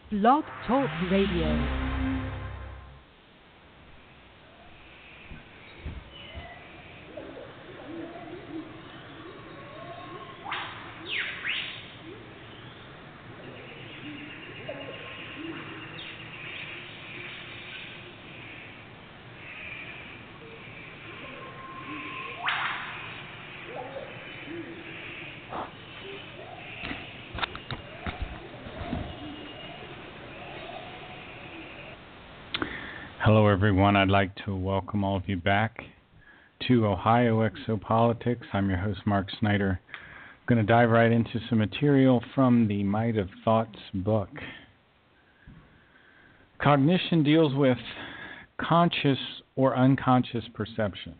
Blog Talk Radio. Hello, everyone. I'd like to welcome all of you back to Ohio Exopolitics. I'm your host, Mark Snyder. I'm going to dive right into some material from the Might of Thoughts book. Cognition deals with conscious or unconscious perception.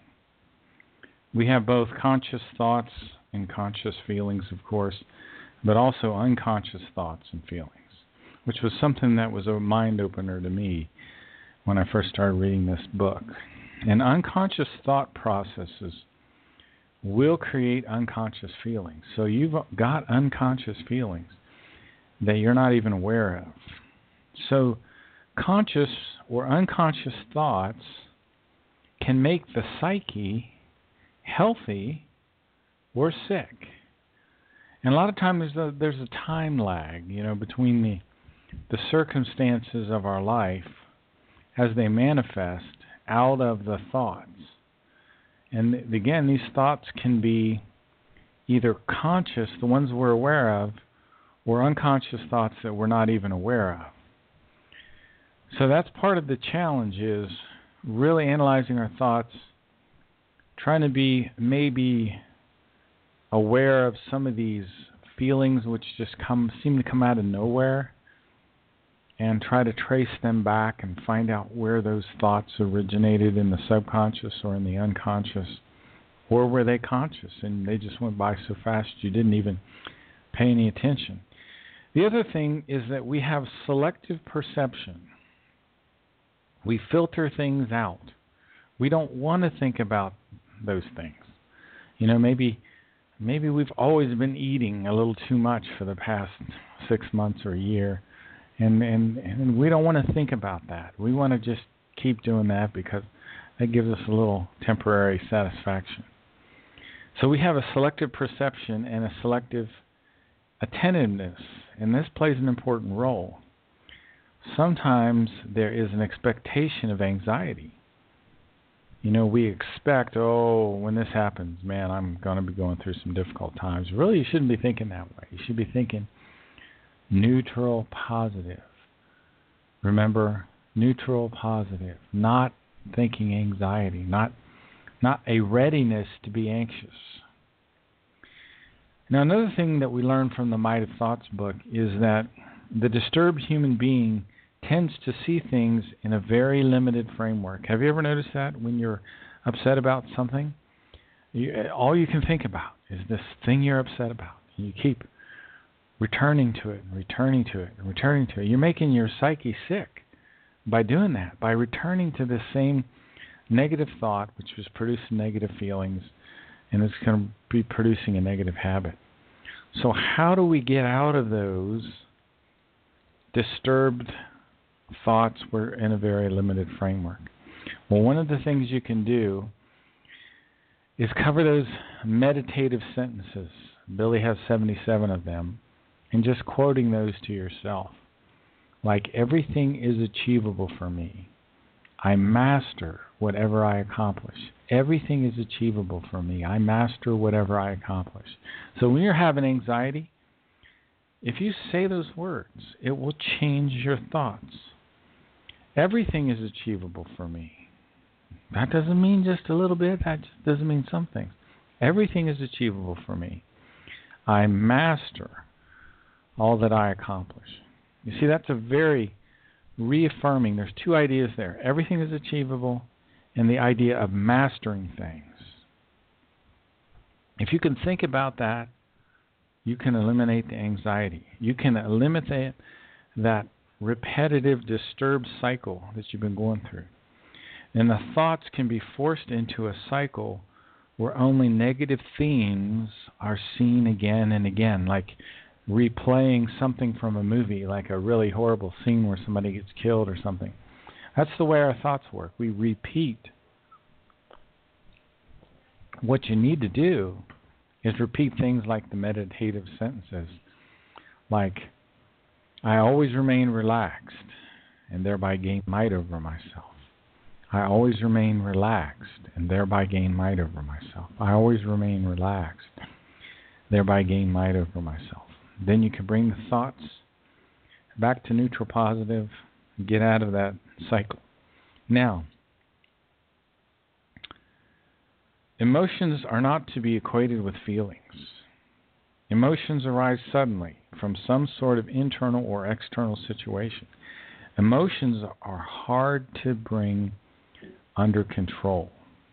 We have both conscious thoughts and conscious feelings, of course, but also unconscious thoughts and feelings, which was something that was a mind opener to me when I first started reading this book. And unconscious thought processes will create unconscious feelings. So you've got unconscious feelings that you're not even aware of. So conscious or unconscious thoughts can make the psyche healthy or sick. And a lot of times there's a time lag, between the circumstances of our life as they manifest out of the thoughts. And again, these thoughts can be either conscious, the ones we're aware of, or unconscious thoughts that we're not even aware of. So that's part of the challenge, is really analyzing our thoughts, trying to be maybe aware of some of these feelings which just seem to come out of nowhere, and try to trace them back and find out where those thoughts originated, in the subconscious or in the unconscious, or were they conscious and they just went by so fast you didn't even pay any attention. The other thing is that we have selective perception. We filter things out. We don't want to think about those things. Maybe we've always been eating a little too much for the past 6 months or a year. And we don't want to think about that. We want to just keep doing that because that gives us a little temporary satisfaction. So we have a selective perception and a selective attentiveness, and this plays an important role. Sometimes there is an expectation of anxiety. We expect, when this happens, man, I'm going to be going through some difficult times. Really, you shouldn't be thinking that way. You should be thinking neutral, positive. Remember, neutral, positive. Not thinking anxiety, not a readiness to be anxious. Now, another thing that we learn from the Might of Thoughts book is that the disturbed human being tends to see things in a very limited framework. Have you ever noticed that when you're upset about something? All you can think about is this thing you're upset about. You keep returning to it, and returning to it, and returning to it. You're making your psyche sick by doing that, by returning to the same negative thought, which was producing negative feelings, and it's going to be producing a negative habit. So how do we get out of those disturbed thoughts? We're in a very limited framework. Well, one of the things you can do is cover those meditative sentences. Billy has 77 of them. And just quoting those to yourself. Like, everything is achievable for me. I master whatever I accomplish. Everything is achievable for me. I master whatever I accomplish. So when you're having anxiety, if you say those words, it will change your thoughts. Everything is achievable for me. That doesn't mean just a little bit. That just doesn't mean some things. Everything is achievable for me. I master all that I accomplish. You see, that's a very reaffirming. There's two ideas there. Everything is achievable, and the idea of mastering things. If you can think about that, you can eliminate the anxiety. You can eliminate that repetitive, disturbed cycle that you've been going through. And the thoughts can be forced into a cycle where only negative themes are seen again and again. Like replaying something from a movie, like a really horrible scene where somebody gets killed or something. That's the way our thoughts work. We repeat. What you need to do is repeat things like the meditative sentences, like, I always remain relaxed and thereby gain might over myself. I always remain relaxed and thereby gain might over myself. I always remain relaxed, thereby gain might over myself. Then you can bring the thoughts back to neutral positive, get out of that cycle. Now, emotions are not to be equated with feelings. Emotions arise suddenly from some sort of internal or external situation. Emotions are hard to bring under control.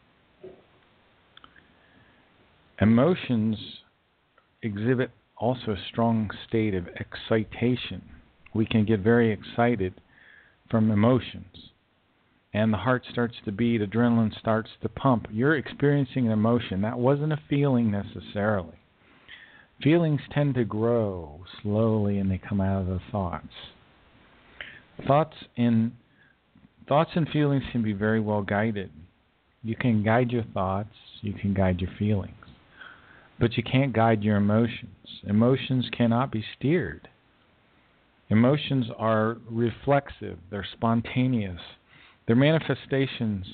Emotions exhibit also a strong state of excitation. We can get very excited from emotions, and the heart starts to beat, adrenaline starts to pump. You're experiencing an emotion. That wasn't a feeling necessarily. Feelings tend to grow slowly, and they come out of the thoughts. Thoughts and feelings can be very well guided. You can guide your thoughts, you can guide your feelings, but you can't guide your emotions. Emotions cannot be steered. Emotions are reflexive, they're spontaneous, they're manifestations.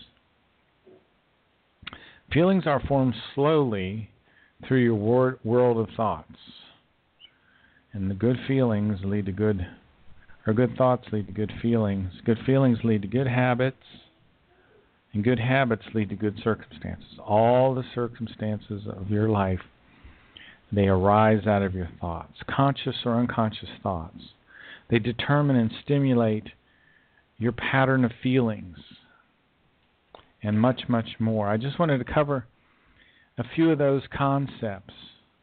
Feelings are formed slowly through your world of thoughts. And the good feelings lead to good, or good thoughts lead to good feelings. Good feelings lead to good habits, and good habits lead to good circumstances. All the circumstances of your life, they arise out of your thoughts, conscious or unconscious thoughts. They determine and stimulate your pattern of feelings, and much, much more. I just wanted to cover a few of those concepts.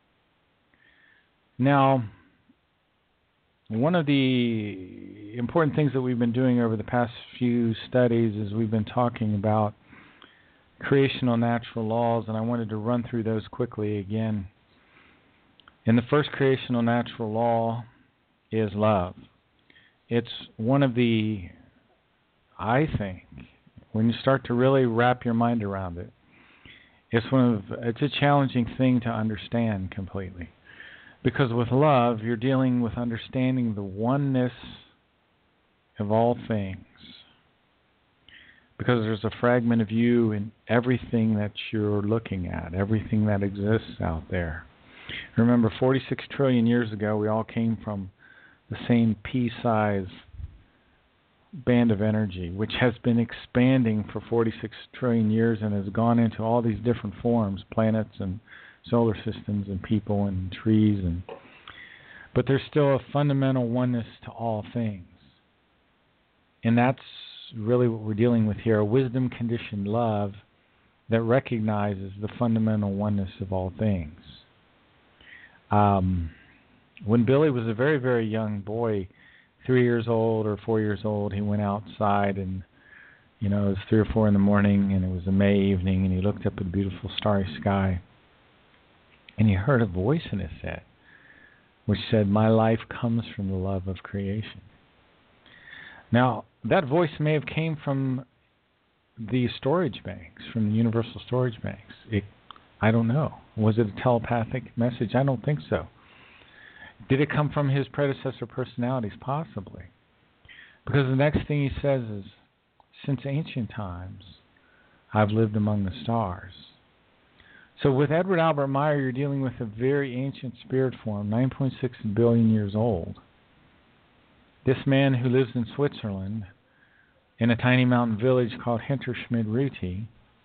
Now, one of the important things that we've been doing over the past few studies is we've been talking about creational natural laws, and I wanted to run through those quickly again. And the first creational natural law is love. It's one of the, I think, when you start to really wrap your mind around it, it's a challenging thing to understand completely. Because with love, you're dealing with understanding the oneness of all things. Because there's a fragment of you in everything that you're looking at, everything that exists out there. Remember, 46 trillion years ago, we all came from the same pea-size band of energy, which has been expanding for 46 trillion years and has gone into all these different forms, planets and solar systems and people and trees, but there's still a fundamental oneness to all things. And that's really what we're dealing with here, a wisdom-conditioned love that recognizes the fundamental oneness of all things. When Billy was a very, very young boy, 3 years old or 4 years old, he went outside and, it was 3 or 4 in the morning and it was a May evening and he looked up at the beautiful starry sky and he heard a voice in his head which said, "My life comes from the love of creation." Now, that voice may have came from the storage banks, from the universal storage banks. I don't know. Was it a telepathic message? I don't think so. Did it come from his predecessor personalities? Possibly. Because the next thing he says is, "Since ancient times, I've lived among the stars." So with Edward Albert Meyer, you're dealing with a very ancient spirit form, 9.6 billion years old. This man who lives in Switzerland, in a tiny mountain village called Hinterschmid-Ruti,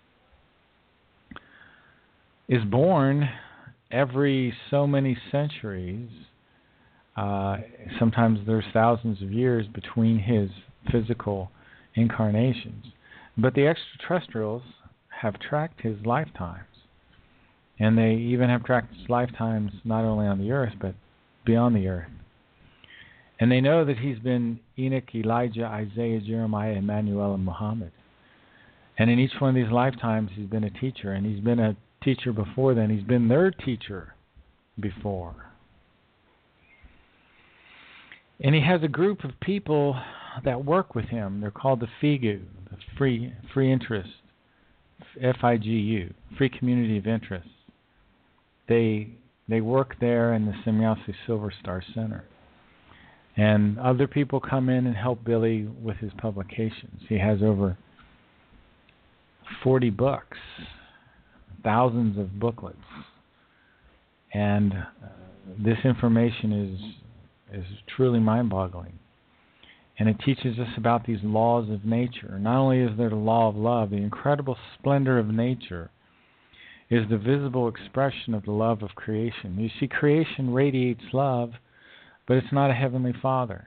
is born every so many centuries. Sometimes there's thousands of years between his physical incarnations. But the extraterrestrials have tracked his lifetimes. And they even have tracked his lifetimes not only on the earth, but beyond the earth. And they know that he's been Enoch, Elijah, Isaiah, Jeremiah, Emmanuel, and Muhammad. And in each one of these lifetimes, he's been a teacher. And he's been a teacher before then. He's been their teacher before. And he has a group of people that work with him. They're called the FIGU, the Free Interest, FIGU, Free Community of Interest. They work there in the Semjase Silver Star Center. And other people come in and help Billy with his publications. He has over 40 books, thousands of booklets. And this information is truly mind-boggling. And it teaches us about these laws of nature. Not only is there the law of love, the incredible splendor of nature is the visible expression of the love of creation. You see, creation radiates love, but it's not a heavenly Father.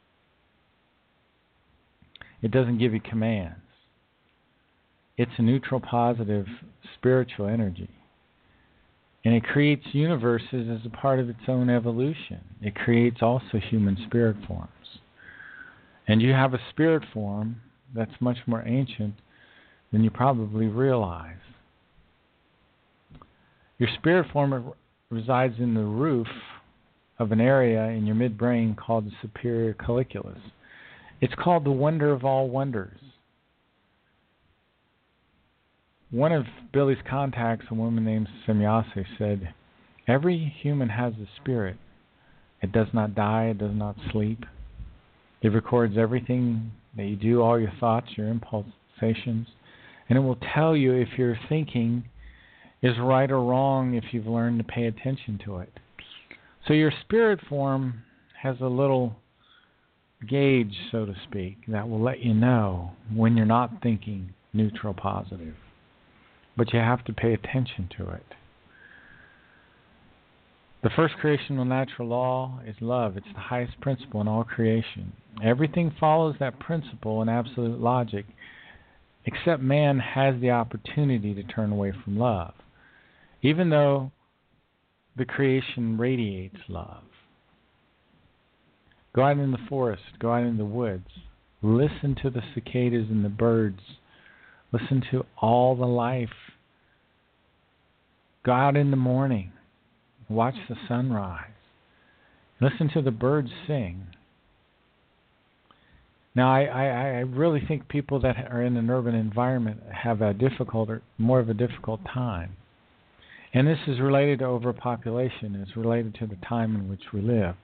It doesn't give you commands. It's a neutral, positive, spiritual energy. And it creates universes as a part of its own evolution. It creates also human spirit forms. And you have a spirit form that's much more ancient than you probably realize. Your spirit form resides in the roof of an area in your midbrain called the superior colliculus. It's called the wonder of all wonders. One of Billy's contacts, a woman named Semjase, said, "Every human has a spirit. It does not die, it does not sleep. It records everything that you do, all your thoughts, your impulsations, and it will tell you if your thinking is right or wrong if you've learned to pay attention to it." So your spirit form has a little gauge, so to speak, that will let you know when you're not thinking neutral positive. But you have to pay attention to it. The first creational natural law is love. It's the highest principle in all creation. Everything follows that principle in absolute logic, except man has the opportunity to turn away from love, even though the creation radiates love. Go out in the forest, go out in the woods, listen to the cicadas and the birds, listen to all the life. Go out in the morning, watch the sunrise, listen to the birds sing. Now, I really think people that are in an urban environment have more of a difficult time. And this is related to overpopulation. It's related to the time in which we live.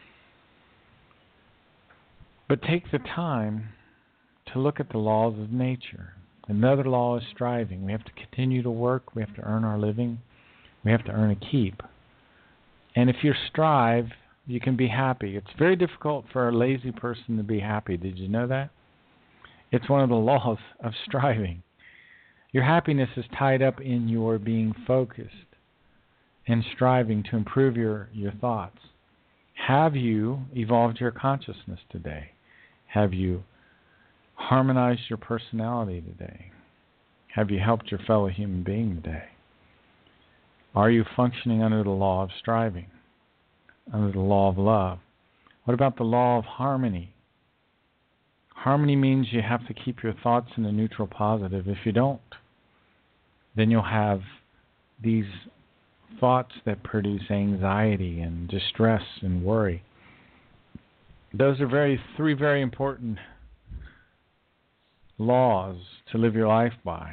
But take the time to look at the laws of nature. Another law is striving. We have to continue to work. We have to earn our living. We have to earn a keep. And if you strive, you can be happy. It's very difficult for a lazy person to be happy. Did you know that? It's one of the laws of striving. Your happiness is tied up in your being focused and striving to improve your thoughts. Have you evolved your consciousness today? Have you harmonized your personality today? Have you helped your fellow human being today? Are you functioning under the law of striving, under the law of love? What about the law of harmony? Harmony means you have to keep your thoughts in a neutral positive. If you don't, then you'll have these thoughts that produce anxiety and distress and worry. Those are three very important laws to live your life by.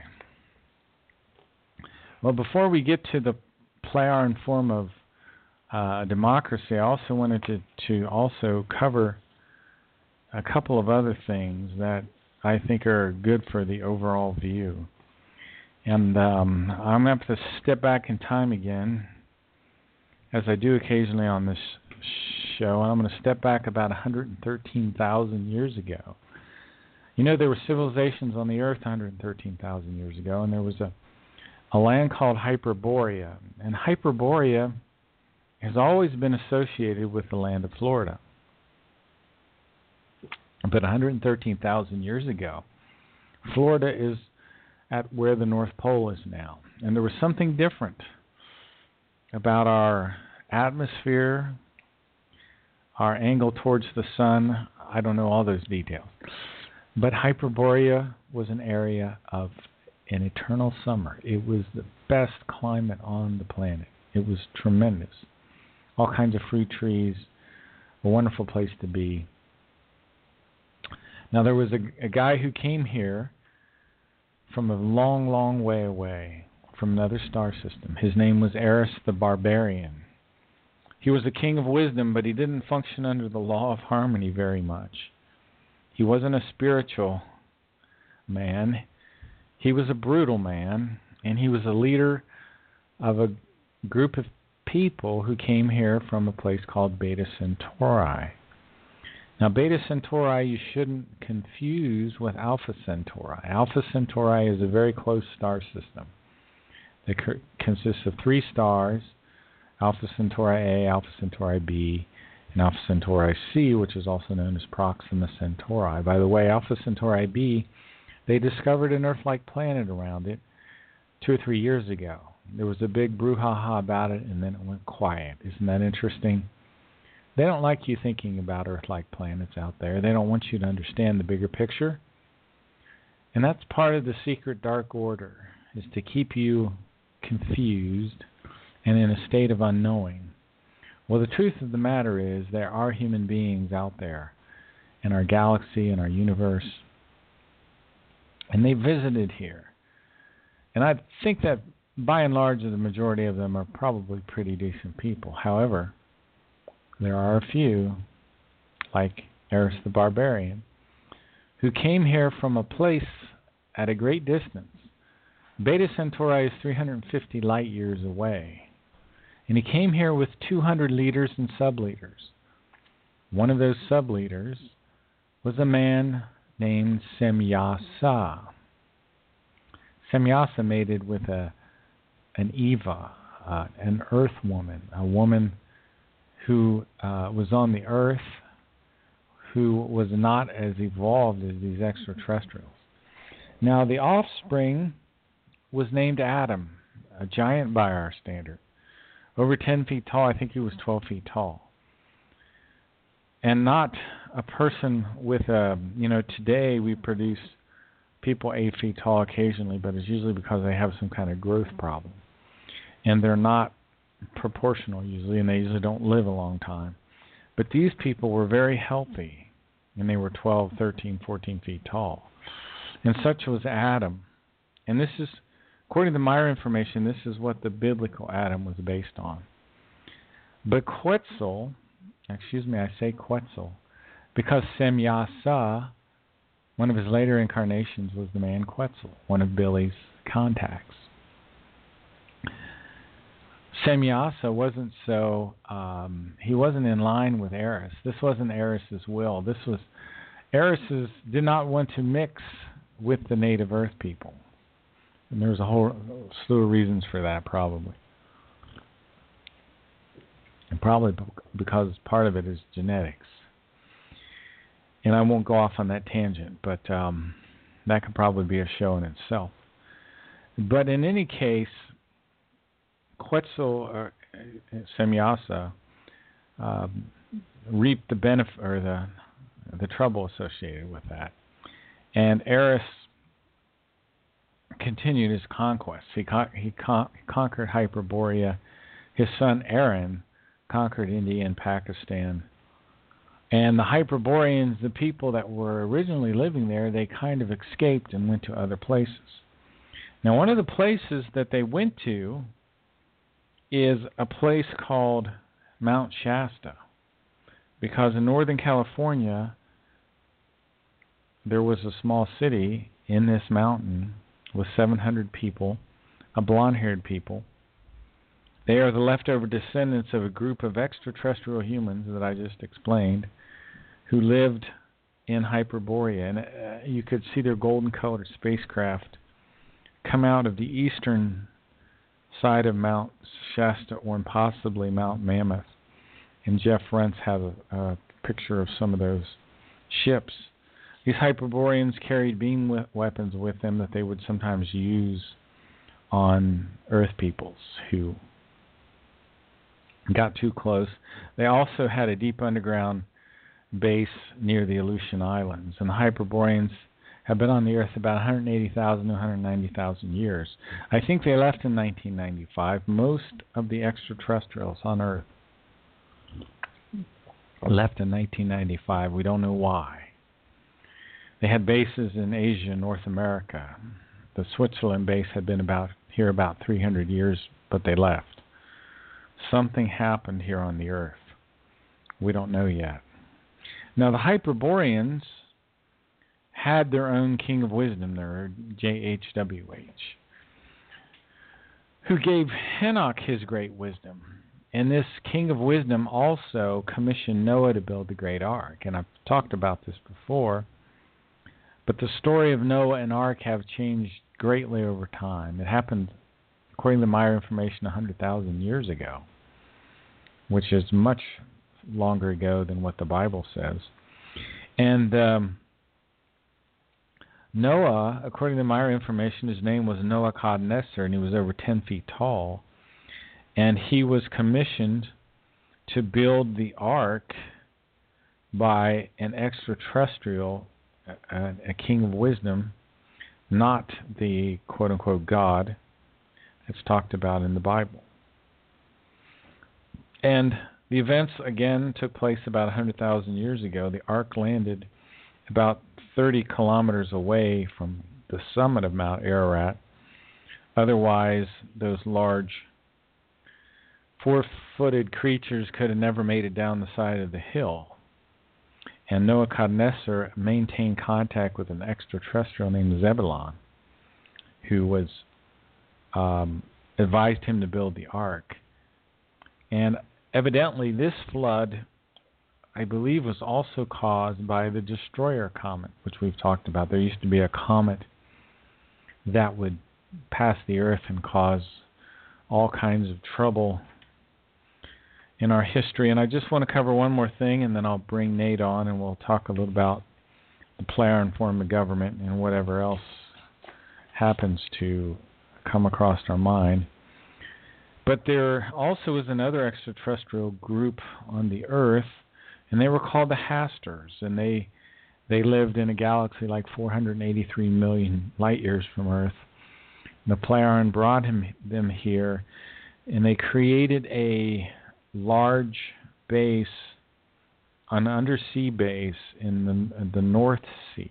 Well, before we get to the player and form of democracy, I also wanted to also cover a couple of other things that I think are good for the overall view. And I'm going to have to step back in time again, as I do occasionally on this show, and I'm going to step back about 113,000 years ago. You know, there were civilizations on the earth 113,000 years ago, and there was a land called Hyperborea. And Hyperborea has always been associated with the land of Florida. But 113,000 years ago, Florida is at where the North Pole is now. And there was something different about our atmosphere, our angle towards the sun. I don't know all those details. But Hyperborea was an area of an eternal summer. It was the best climate on the planet. It was tremendous. All kinds of fruit trees, a wonderful place to be. Now, there was a guy who came here from a long, long way away, from another star system. His name was Eris the Barbarian. He was a king of wisdom, but he didn't function under the law of harmony very much. He wasn't a spiritual man. He was a brutal man, and he was a leader of a group of people who came here from a place called Beta Centauri. Now, Beta Centauri you shouldn't confuse with Alpha Centauri. Alpha Centauri is a very close star system. It consists of 3 stars, Alpha Centauri A, Alpha Centauri B, and Alpha Centauri C, which is also known as Proxima Centauri. By the way, Alpha Centauri B, they discovered an Earth-like planet around it 2 or 3 years ago. There was a big brouhaha about it, and then it went quiet. Isn't that interesting? They don't like you thinking about Earth-like planets out there. They don't want you to understand the bigger picture. And that's part of the secret dark order, is to keep you confused and in a state of unknowing. Well, the truth of the matter is there are human beings out there in our galaxy, in our universe, and they visited here. And I think that by and large the majority of them are probably pretty decent people. However, there are a few, like Eris the Barbarian, who came here from a place at a great distance. Beta Centauri is 350 light years away. And he came here with 200 leaders and sub-leaders. One of those sub-leaders was a man named Semyasa. Semyasa mated with an Eva, an earth woman, a woman who was on the earth, who was not as evolved as these extraterrestrials. Now, the offspring was named Adam, a giant by our standard. Over 10 feet tall. I think he was 12 feet tall. And not a person with today we produce people 8 feet tall occasionally, but it's usually because they have some kind of growth problem. And they're not proportional usually, and they usually don't live a long time. But these people were very healthy, and they were 12, 13, 14 feet tall. And such was Adam. And this is, according to my information, this is what the biblical Adam was based on. But Quetzal, I say Quetzal, because Semyasa, one of his later incarnations, was the man Quetzal, one of Billy's contacts. Semyasa wasn't he wasn't in line with Eris. This wasn't Eris's will. This was, Eris's did not want to mix with the native Earth people. And there's a whole slew of reasons for that, probably. And probably because part of it is genetics. And I won't go off on that tangent, but that could probably be a show in itself. But in any case, Quetzal, Semyasa, reaped the benefit or the trouble associated with that. And Eris continued his conquest. He conquered Hyperborea. His son Aaron conquered India and Pakistan. And the Hyperboreans, the people that were originally living there, they kind of escaped and went to other places. Now, one of the places that they went to is a place called Mount Shasta, because in Northern California, there was a small city in this mountain with 700 people, a blonde-haired people. They are the leftover descendants of a group of extraterrestrial humans that I just explained, who lived in Hyperborea. And you could see their golden-colored spacecraft come out of the eastern side of Mount Shasta, or possibly Mount Mammoth. And Jeff Rentz has a picture of some of those ships. These Hyperboreans carried beam weapons with them that they would sometimes use on Earth peoples who got too close. They also had a deep underground base near the Aleutian Islands. And the Hyperboreans have been on the Earth about 180,000 to 190,000 years. I think they left in 1995. Most of the extraterrestrials on Earth left in 1995. We don't know why. They had bases in Asia and North America. The Switzerland base had been here about 300 years, but they left. Something happened here on the Earth. We don't know yet. Now, the Hyperboreans had their own king of wisdom there, JHWH, who gave Enoch his great wisdom. And this king of wisdom also commissioned Noah to build the great ark. And I've talked about this before, but the story of Noah and ark have changed greatly over time. It happened, according to my information, 100,000 years ago, which is much longer ago than what the Bible says. And Noah, according to my information, his name was Nebuchadnezzar, and he was over 10 feet tall. And he was commissioned to build the ark by an extraterrestrial, a king of wisdom, not the quote-unquote God that's talked about in the Bible. And the events, again, took place about 100,000 years ago. The ark landed about 30 kilometers away from the summit of Mount Ararat. Otherwise, those large four-footed creatures could have never made it down the side of the hill. And Nebuchadnezzar maintained contact with an extraterrestrial named Zebulon, who was advised him to build the ark. And evidently, this flood, I believe, was also caused by the Destroyer comet, which we've talked about. There used to be a comet that would pass the Earth and cause all kinds of trouble in our history. And I just want to cover one more thing, and then I'll bring Nate on, and we'll talk a little about the Plarian form of government and whatever else happens to come across our mind. But there also is another extraterrestrial group on the Earth, and they were called the Hasters, and they lived in a galaxy like 483 million light years from Earth. The Plarian brought them here, and they created a large base, an undersea base in the North Sea.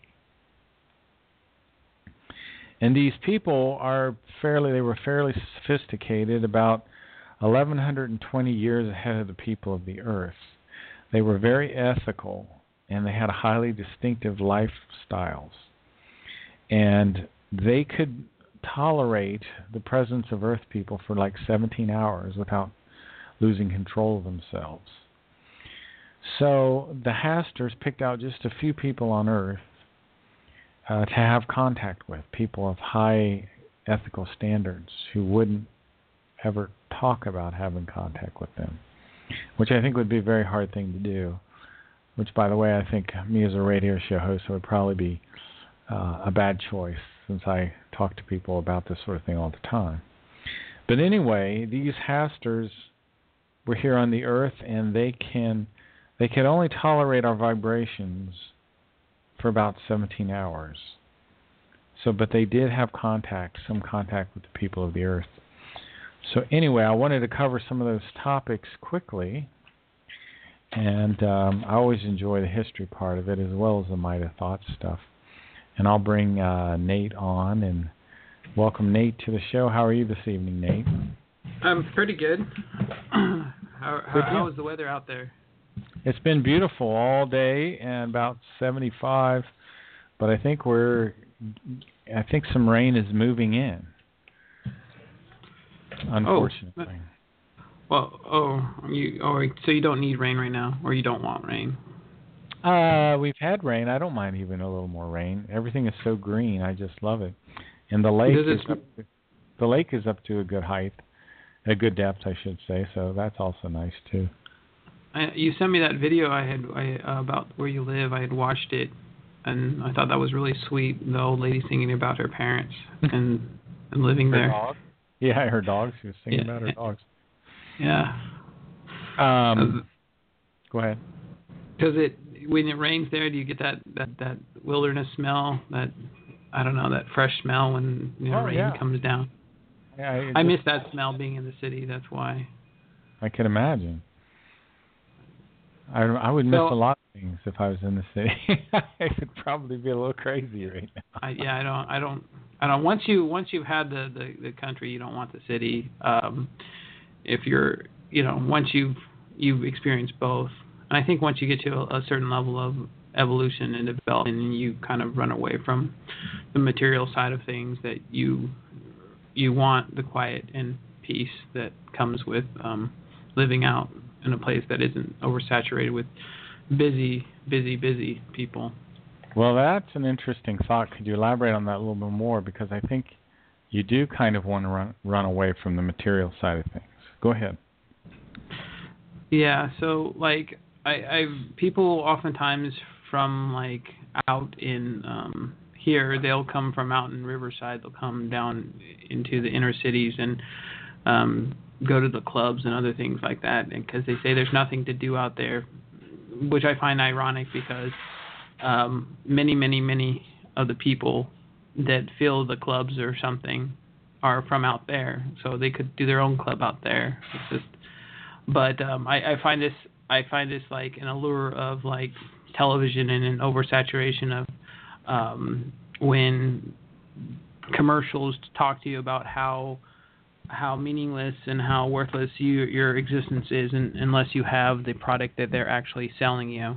And these people were fairly sophisticated, about 1,120 years ahead of the people of the Earth. They were very ethical, and they had highly distinctive lifestyles. And they could tolerate the presence of Earth people for like 17 hours without losing control of themselves. So the Hasters picked out just a few people on Earth to have contact with, people of high ethical standards who wouldn't ever talk about having contact with them, which I think would be a very hard thing to do, which, by the way, I think me as a radio show host would probably be a bad choice, since I talk to people about this sort of thing all the time. But anyway, these Hasters were here on the Earth, and they could only tolerate our vibrations for about 17 hours. But they did have some contact with the people of the Earth. So anyway, I wanted to cover some of those topics quickly, and I always enjoy the history part of it as well as the Might of Thought stuff. And I'll bring Nate on, and welcome Nate to the show. How are you this evening, Nate? I'm pretty good. How is the weather out there? It's been beautiful all day and about 75, but I think some rain is moving in, unfortunately. So you don't need rain right now, or you don't want rain? We've had rain. I don't mind even a little more rain. Everything is so green. I just love it. And the lake is up to a good height, a good depth, I should say. So that's also nice too. You sent me that video about where you live. I had watched it, and I thought that was really sweet. The old lady singing about her parents and living her there. Dog? Yeah, her dogs. She was singing about her dogs. Yeah. Go ahead. Because when it rains there, do you get that wilderness smell? That fresh smell when rain comes down. Yeah, I miss that smell being in the city. That's why. I can imagine. I would miss a lot of things if I was in the city. I would probably be a little crazy right now. I don't. Once you've had the country, you don't want the city. If you're, once you've experienced both, and I think once you get to a certain level of evolution and development, and you kind of run away from the material side of things, that you want the quiet and peace that comes with living out in a place that isn't oversaturated with busy people. Well, that's an interesting thought. Could you elaborate on that a little bit more? Because I think you do kind of want to run away from the material side of things. Go ahead. Yeah, so like I've people oftentimes from like out in here, they'll come from out in Riverside, they'll come down into the inner cities and go to the clubs and other things like that, because they say there's nothing to do out there, which I find ironic because many of the people that fill the clubs or something are from out there, so they could do their own club out there. It's just, but I find this like an allure of like television and an oversaturation of when commercials talk to you about how meaningless and how worthless your existence is unless you have the product that they're actually selling you,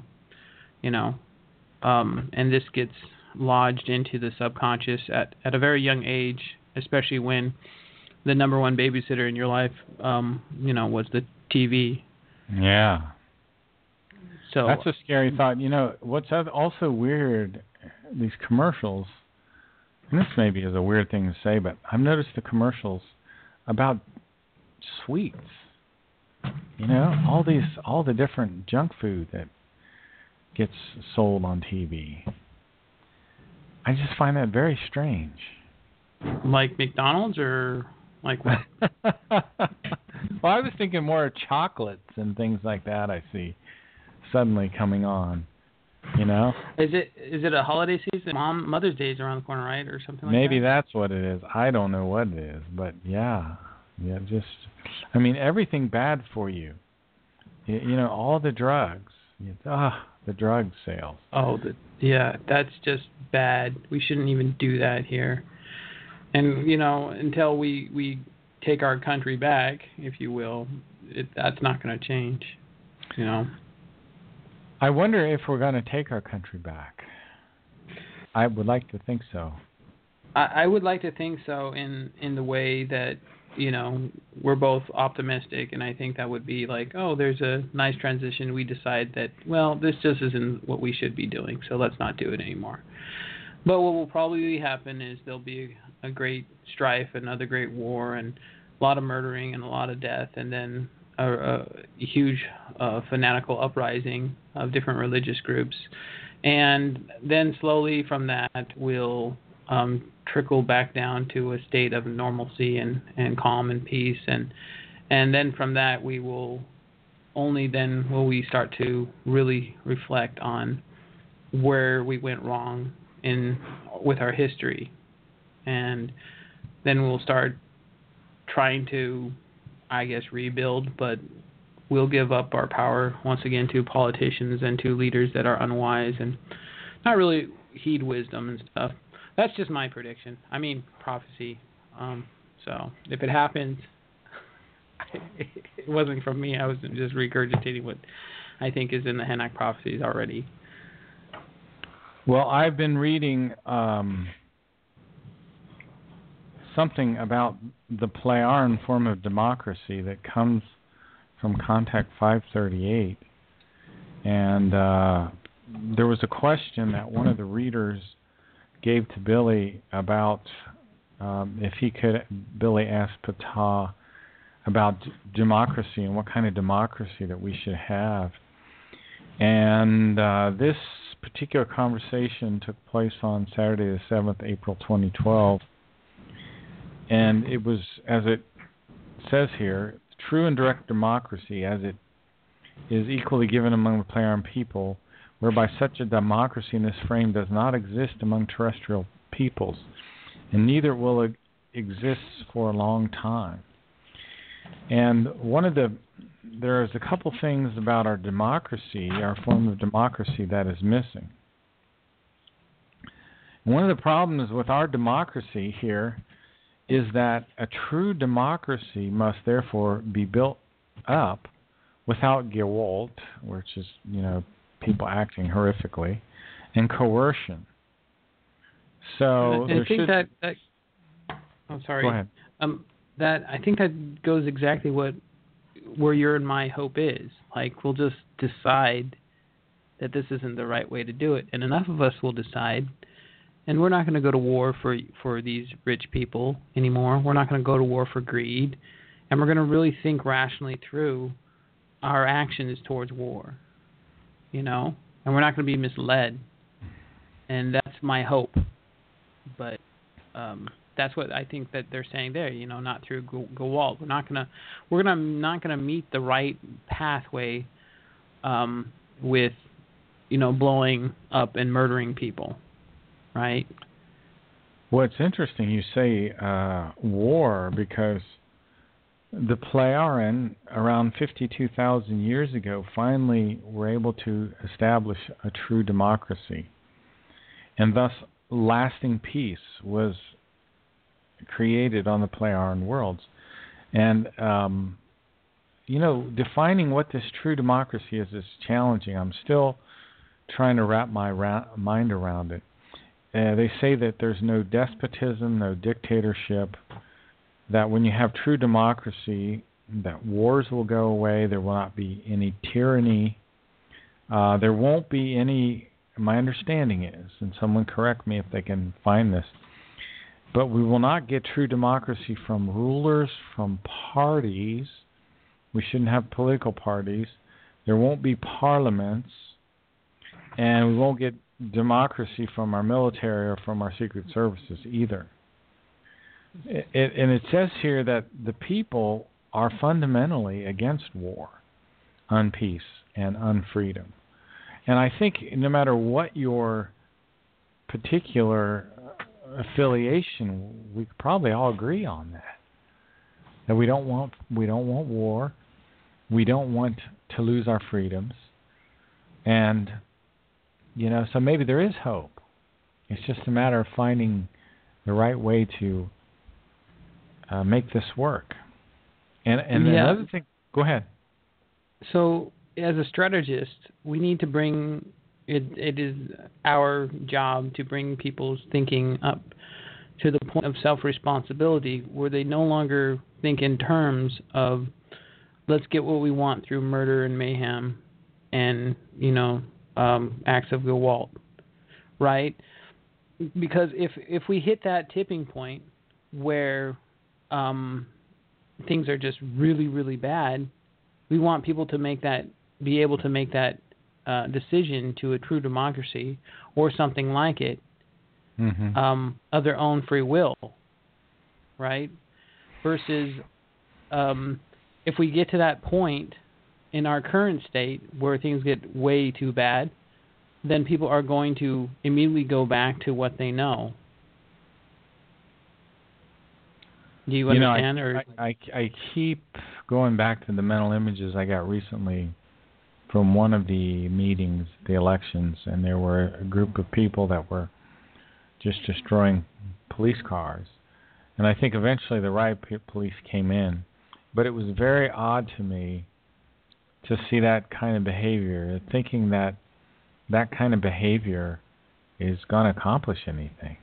and this gets lodged into the subconscious at a very young age, especially when the number one babysitter in your life, was the TV. Yeah. So that's a scary thought. What's also weird, these commercials, and this maybe is a weird thing to say, but I've noticed the commercials about sweets. All the different junk food that gets sold on TV. I just find that very strange. Like McDonald's or like what? Well, I was thinking more of chocolates and things like that. I see suddenly coming on. Is it a holiday season? Mother's Day is around the corner, right, or something like that? Maybe that's what it is. I don't know what it is, but yeah, everything bad for you. All the drugs. The drug sales. Oh, that's just bad. We shouldn't even do that here. And until we take our country back, if you will, that's not going to change. I wonder if we're going to take our country back. I would like to think so. I would like to think so in the way that, we're both optimistic, and I think that would be like, oh, there's a nice transition. We decide that, well, this just isn't what we should be doing, so let's not do it anymore. But what will probably happen is there'll be a great strife, another great war, and a lot of murdering and a lot of death, and then a huge fanatical uprising of different religious groups. And then slowly from that we'll trickle back down to a state of normalcy and calm and peace. And then from that we will we start to really reflect on where we went wrong with our history. And then we'll start trying to, I guess, rebuild, but we'll give up our power once again to politicians and to leaders that are unwise and not really heed wisdom and stuff. That's just my prediction. I mean, prophecy. So if it happens, it wasn't from me. I was just regurgitating what I think is in the Henoch prophecies already. Well, I've been reading something about the Plejaren form of democracy that comes from Contact 538. And there was a question that one of the readers gave to Billy about if he could. Billy asked Ptah about democracy and what kind of democracy that we should have. And this particular conversation took place on Saturday the 7th, April 2012. And it was, as it says here, true and direct democracy, as it is equally given among the Plejaren people, whereby such a democracy in this frame does not exist among terrestrial peoples, and neither will it exist for a long time. And there's a couple things about our democracy, our form of democracy, that is missing. One of the problems with our democracy here is that a true democracy must therefore be built up without Gewalt, which is, people acting horrifically, and coercion. So I think that I'm sorry. Go ahead. I think that goes exactly where your and my hope is. Like, we'll just decide that this isn't the right way to do it, and enough of us will decide. And we're not going to go to war for these rich people anymore. We're not going to go to war for greed. And we're going to really think rationally through our actions towards war, And we're not going to be misled. And that's my hope. But that's what I think that they're saying there, not through Gewalt. We're not going to meet the right pathway with, blowing up and murdering people. Right. Well, it's interesting you say war, because the Plejaren, around 52,000 years ago, finally were able to establish a true democracy. And thus, lasting peace was created on the Plejaren worlds. And, defining what this true democracy is challenging. I'm still trying to wrap my mind around it. They say that there's no despotism, no dictatorship, that when you have true democracy, that wars will go away, there will not be any tyranny, there won't be any, my understanding is, and someone correct me if they can find this, but we will not get true democracy from rulers, from parties. We shouldn't have political parties. There won't be parliaments, and we won't get democracy from our military or from our secret services either. And it says here that the people are fundamentally against war, unpeace, and unfreedom. And I think no matter what your particular affiliation, we probably all agree on that. That we don't want war, we don't want to lose our freedoms, and so maybe there is hope. It's just a matter of finding the right way to make this work. And another thing, go ahead. So, as a strategist, we need to bring it is our job to bring people's thinking up to the point of self-responsibility, where they no longer think in terms of let's get what we want through murder and mayhem and acts of Gewalt, right? Because if we hit that tipping point where things are just really, really bad, we want people to be able to make that decision to a true democracy or something like it of their own free will, right? Versus if we get to that point in our current state where things get way too bad, then people are going to immediately go back to what they know. Do you understand? I keep going back to the mental images I got recently from one of the meetings, the elections, and there were a group of people that were just destroying police cars. And I think eventually the riot police came in. But it was very odd to me to see that kind of behavior, thinking that that kind of behavior is going to accomplish anything.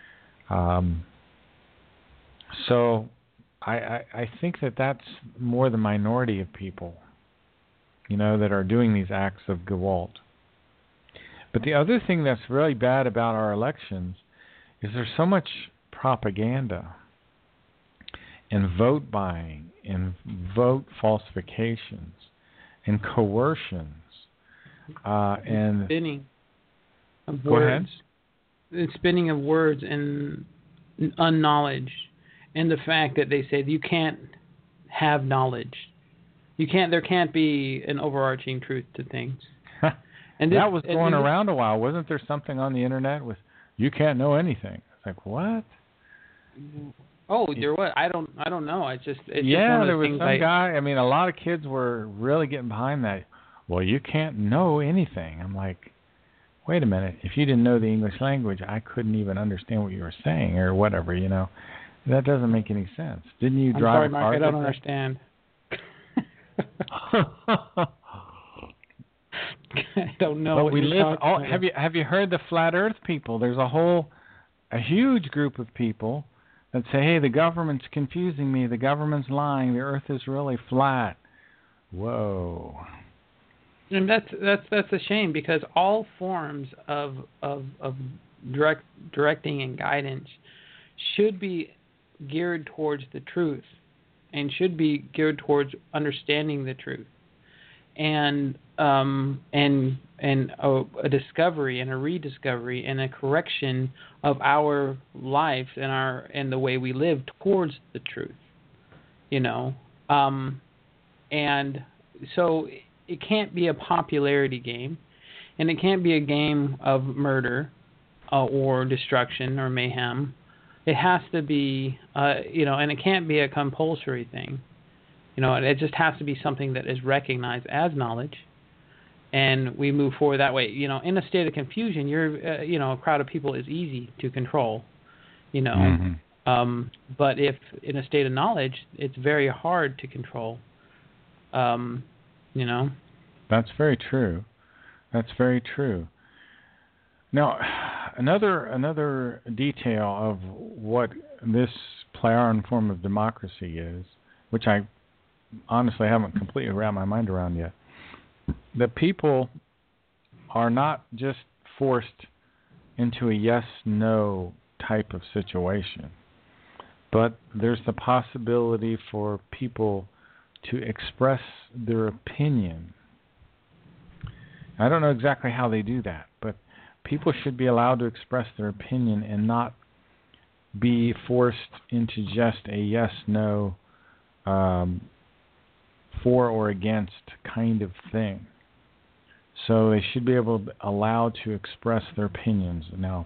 So I think that that's more the minority of people, that are doing these acts of Gewalt. But the other thing that's really bad about our elections is there's so much propaganda and vote buying and vote falsifications and coercions and spinning of go words. ahead. The spinning of words and unknowledge, and the fact that they say you can't have knowledge. There can't be an overarching truth to things. And that was going around a while. Wasn't there something on the internet with you can't know anything? It's like, what? Oh, there was. I don't know. It's just one of there those was things some guy. I mean, a lot of kids were really getting behind that. Well, you can't know anything. I'm like, wait a minute. If you didn't know the English language, I couldn't even understand what you were saying or whatever. That doesn't make any sense. Didn't you drive a car? Mark, I don't understand. I don't know. But what we you're live. talking about. Have you heard the flat Earth people? There's a huge group of people that say, "Hey, the government's confusing me. The government's lying. The Earth is really flat." Whoa. And that's a shame, because all forms of directing and guidance should be geared towards the truth, and should be geared towards understanding the truth, and a discovery and a rediscovery and a correction of our life and the way we live towards the truth, and so it can't be a popularity game, and it can't be a game of murder or destruction or mayhem. It has to be, and it can't be a compulsory thing. It just has to be something that is recognized as knowledge, and we move forward that way. In a state of confusion, a crowd of people is easy to control, Mm-hmm. But if in a state of knowledge, it's very hard to control. That's very true. That's very true. Now, another detail of what this Plejaren form of democracy is, which I honestly haven't completely wrapped my mind around yet, that people are not just forced into a yes-no type of situation, but there's the possibility for people to express their opinion. I don't know exactly how they do that, but people should be allowed to express their opinion and not be forced into just a yes-no, for or against kind of thing. So they should be allowed to express their opinions. Now,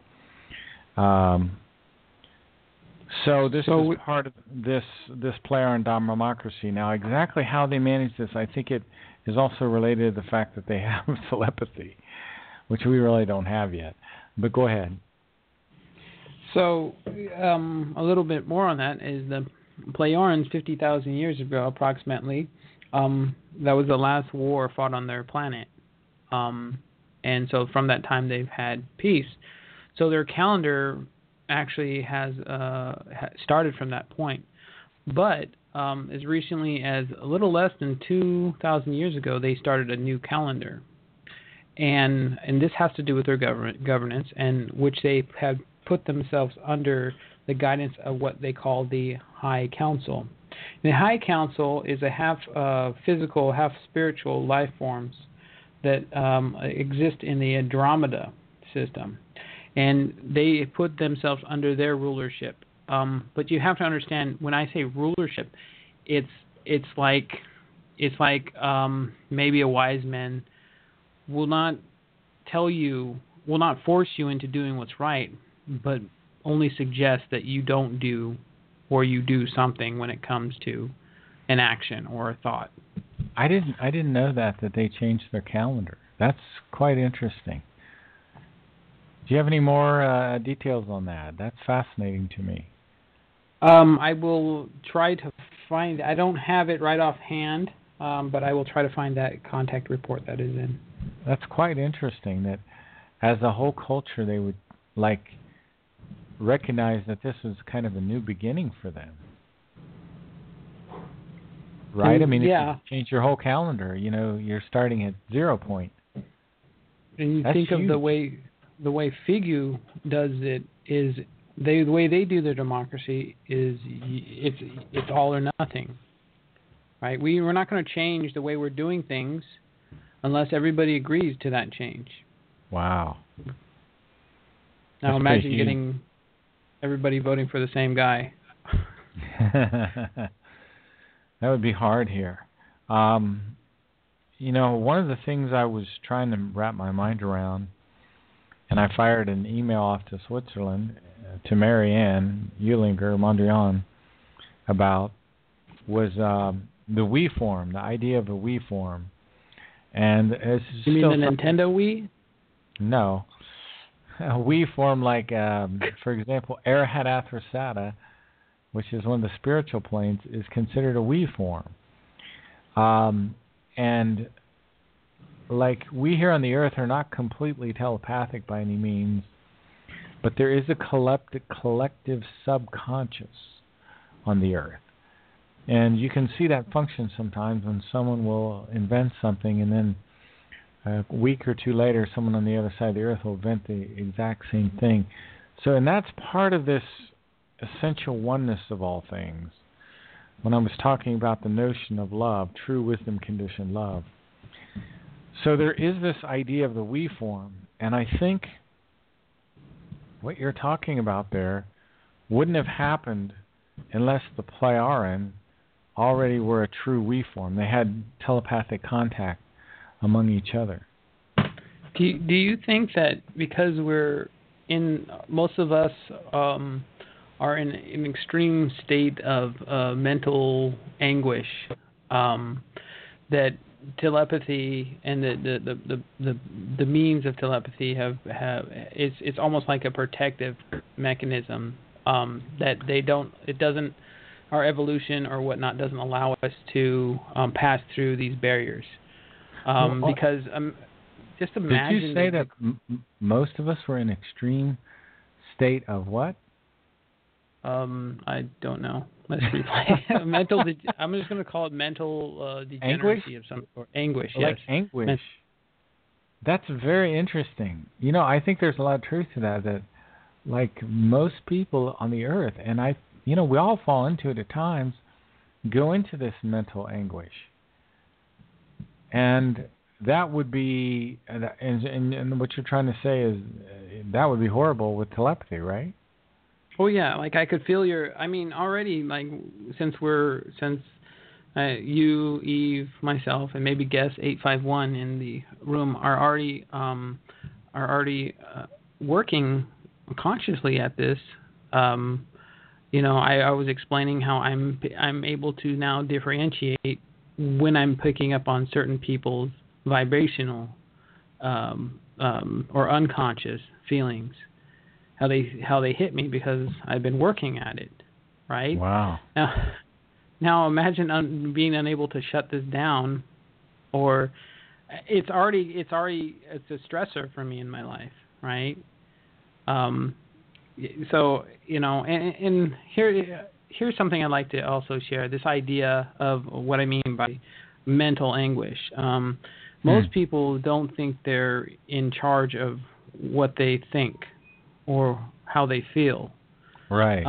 so this is part of this Plejaren democracy. Now, exactly how they manage this, I think it is also related to the fact that they have telepathy, which we really don't have yet. But go ahead. So, a little bit more on that is the Plejarens 50,000 years ago, approximately. That was the last war fought on their planet, and so from that time they've had peace. So their calendar actually has started from that point, but as recently as a little less than 2,000 years ago, they started a new calendar, and this has to do with their governance, and which they have put themselves under the guidance of what they call the High Council. And the High Council is a half physical, half spiritual life forms that exist in the Andromeda system, and they put themselves under their rulership. But you have to understand, when I say rulership, it's like maybe a wise man will not force you into doing what's right, but only suggest that you don't do or you do something when it comes to an action or a thought. I didn't know that they changed their calendar. That's quite interesting. Do you have any more details on that? That's fascinating to me. I will try to find. I don't have it right offhand, but I will try to find that contact report that is in. That's quite interesting. That as a whole culture, they would recognize that this is kind of a new beginning for them. Right? I mean, yeah. If you change your whole calendar, you're starting at 0 point. And you That's think huge. of the way Figu does it is the way they do their democracy is it's all or nothing, right? We're not going to change the way we're doing things unless everybody agrees to that change. Wow. Now That's imagine getting everybody voting for the same guy. That would be hard here. One of the things I was trying to wrap my mind around, and I fired an email off to Switzerland, to Marianne Eulinger Mondrian, about was the Wii form, the idea of a Wii form. And it's You mean still the Nintendo Wii? No. A Wii form like, for example, Arahat Athrasata, which is one of the spiritual planes, is considered a Wii form. And like we here on the Earth are not completely telepathic by any means, but there is a collective subconscious on the Earth. And you can see that function sometimes when someone will invent something and then a week or two later someone on the other side of the Earth will invent the exact same thing. So, and that's part of this essential oneness of all things. When I was talking about the notion of love, true wisdom conditioned love. So there is this idea of the we form, and I think what you're talking about there wouldn't have happened unless the Plejaren already were a true we form. They had telepathic contact among each other. Do you think that because most of us are in an extreme state of mental anguish, that telepathy and the means of telepathy have it's almost like a protective mechanism, that our evolution or whatnot doesn't allow us to pass through these barriers, because just imagine. Did you say that most of us were in extreme state of what? I don't know. Let's replay. Mental. I'm just going to call it mental degeneracy of some sort. Anguish. Like yes. anguish. That's very interesting. I think there's a lot of truth to that. That, like most people on the Earth, and we all fall into it at times, go into this mental anguish, and that would be, and what you're trying to say is that would be horrible with telepathy, right? Oh yeah, like I could feel already, like since you, Eve, myself, and maybe guest 851 in the room are already working consciously at this. I was explaining how I'm able to now differentiate when I'm picking up on certain people's vibrational or unconscious feelings. How they hit me because I've been working at it, right? Wow. Now imagine being unable to shut this down, or it's a stressor for me in my life, right? So and here's something I'd like to also share. This idea of what I mean by mental anguish. Most people don't think they're in charge of what they think or how they feel. Right.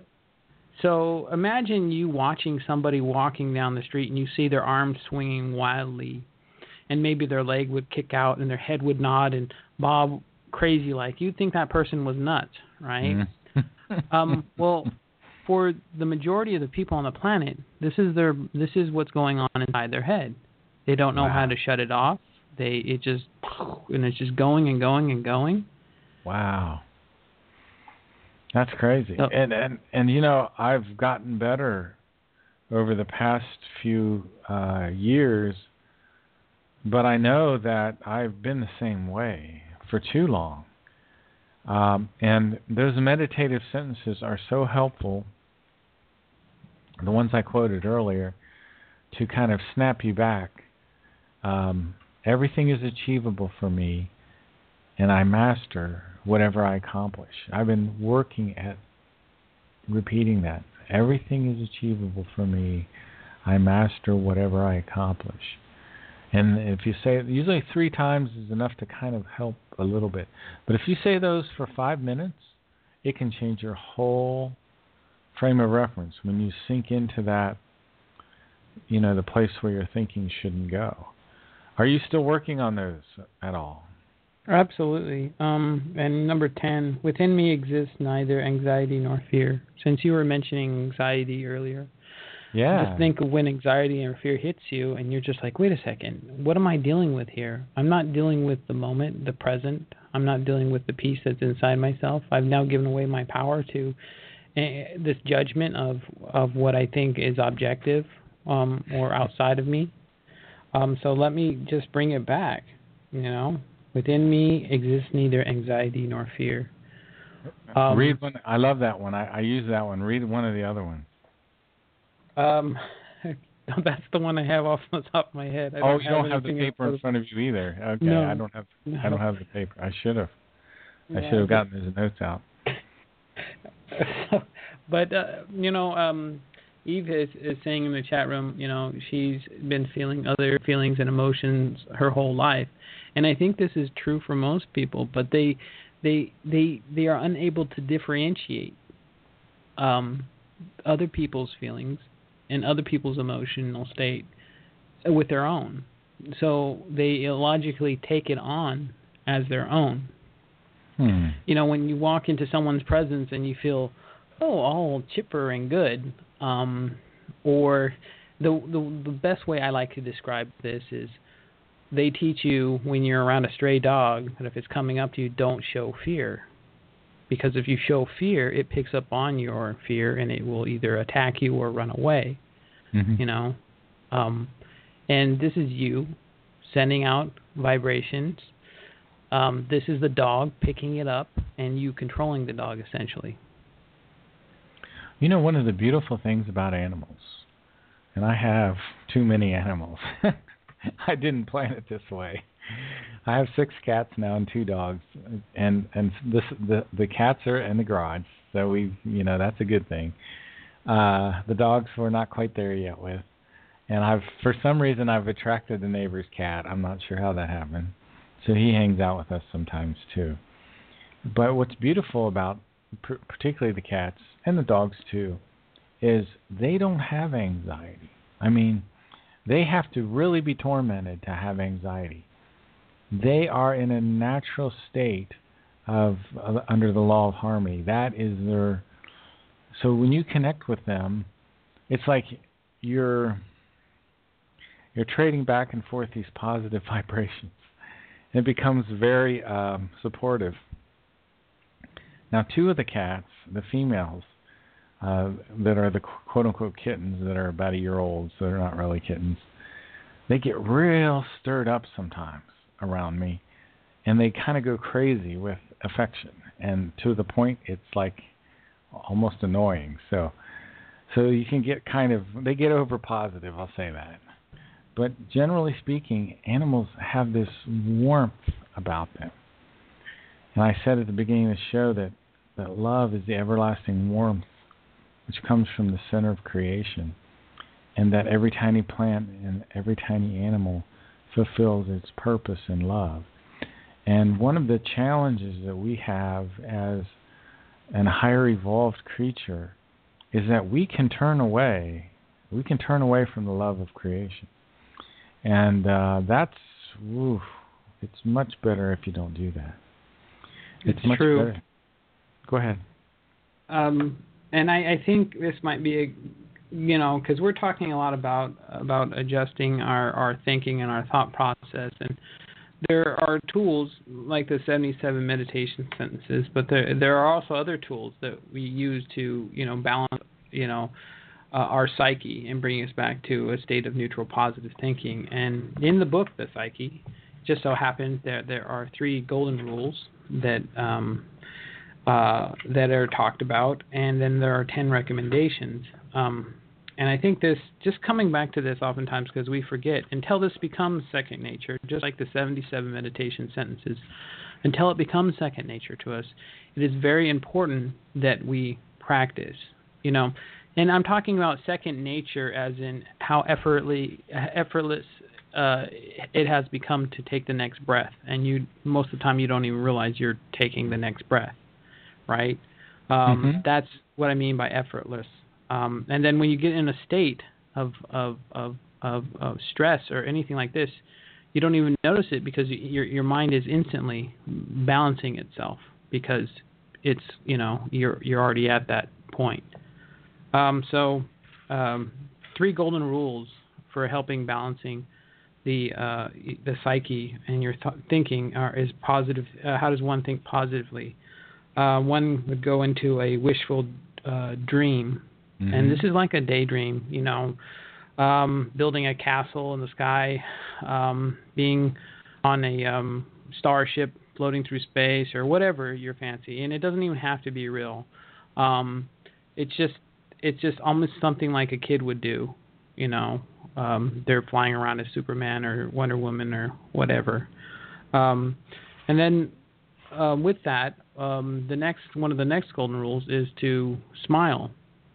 So imagine you watching somebody walking down the street and you see their arms swinging wildly, and maybe their leg would kick out and their head would nod and bob crazy like. You'd think that person was nuts, right? Well, for the majority of the people on the planet, this is what's going on inside their head. They don't know how to shut it off. It's just going and going and going. Wow. That's crazy. So, and I've gotten better over the past few years, but I know that I've been the same way for too long. And those meditative sentences are so helpful, the ones I quoted earlier, to kind of snap you back. Everything is achievable for me, and I master whatever I accomplish. I've been working at repeating that. Everything is achievable for me. I master whatever I accomplish. And if you say it, usually 3 times is enough to kind of help a little bit. But if you say those for 5 minutes, it can change your whole frame of reference when you sink into that, the place where your thinking shouldn't go. Are you still working on those at all? Absolutely. And number 10, within me exists neither anxiety nor fear. Since you were mentioning anxiety earlier, just think of when anxiety or fear hits you and you're just like, wait a second, what am I dealing with here? I'm not dealing with the moment, the present. I'm not dealing with the peace that's inside myself. I've now given away my power to this judgment of what I think is objective or outside of me. So let me just bring it back. Within me exists neither anxiety nor fear. Read one. I love that one. I use that one. Read one of the other ones. That's the one I have off the top of my head. You don't have the paper in front of you either. Okay, no, I don't have the paper. I should have. I should have gotten his notes out. But Eve is saying in the chat room, she's been feeling other feelings and emotions her whole life, and I think this is true for most people. But they are unable to differentiate other people's feelings and other people's emotional state with their own. So they illogically take it on as their own. When you walk into someone's presence and you feel, all chipper and good, or the best way I like to describe this is they teach you when you're around a stray dog that if it's coming up to you, don't show fear. Because if you show fear, it picks up on your fear and it will either attack you or run away. And this is you sending out vibrations. This is the dog picking it up and you controlling the dog essentially. One of the beautiful things about animals, and I have too many animals. I didn't plan it this way. I have 6 cats now and 2 dogs, and the cats are in the garage, so that's a good thing. The dogs we're not quite there yet with, and for some reason I've attracted the neighbor's cat. I'm not sure how that happened, so he hangs out with us sometimes too. But what's beautiful about particularly the cats and the dogs too is they don't have anxiety. I mean, they have to really be tormented to have anxiety. They are in a natural state of under the law of harmony. That is their. So when you connect with them, it's like you're trading back and forth these positive vibrations. It becomes very supportive. Now, 2 of the cats, the females, that are the quote-unquote kittens that are about a year old, so they're not really kittens, they get real stirred up sometimes around me, and they kind of go crazy with affection, and to the point it's like almost annoying. So you can get they get over positive, I'll say that. But generally speaking, animals have this warmth about them. And I said at the beginning of the show that love is the everlasting warmth which comes from the center of creation, and that every tiny plant and every tiny animal fulfills its purpose in love. And one of the challenges that we have as a higher evolved creature is that we can turn away from the love of creation. And it's much better if you don't do that. It's much true. Better. Go ahead. And I think this might be because we're talking a lot about adjusting our thinking and our thought process, and there are tools like the 77 meditation sentences, but there are also other tools that we use to balance our psyche and bring us back to a state of neutral positive thinking. And in the book The Psyche, just so happens there are 3 golden rules that are talked about, and then there are 10 recommendations. And I think this, just coming back to this oftentimes because we forget, until this becomes second nature, just like the 77 meditation sentences, until it becomes second nature to us, it is very important that we practice, And I'm talking about second nature as in how effortless it has become to take the next breath. And most of the time you don't even realize you're taking the next breath, right? That's what I mean by effortless. And then when you get in a state of stress or anything like this, you don't even notice it because your mind is instantly balancing itself because it's you're already at that point. 3 golden rules for helping balancing the psyche and your thinking is positive. How does one think positively? One would go into a wishful dream, and this is like a daydream, building a castle in the sky, being on a starship floating through space or whatever your fancy, and it doesn't even have to be real. It's just almost something like a kid would do, they're flying around as Superman or Wonder Woman or whatever. And then with that, one of the next golden rules is to smile.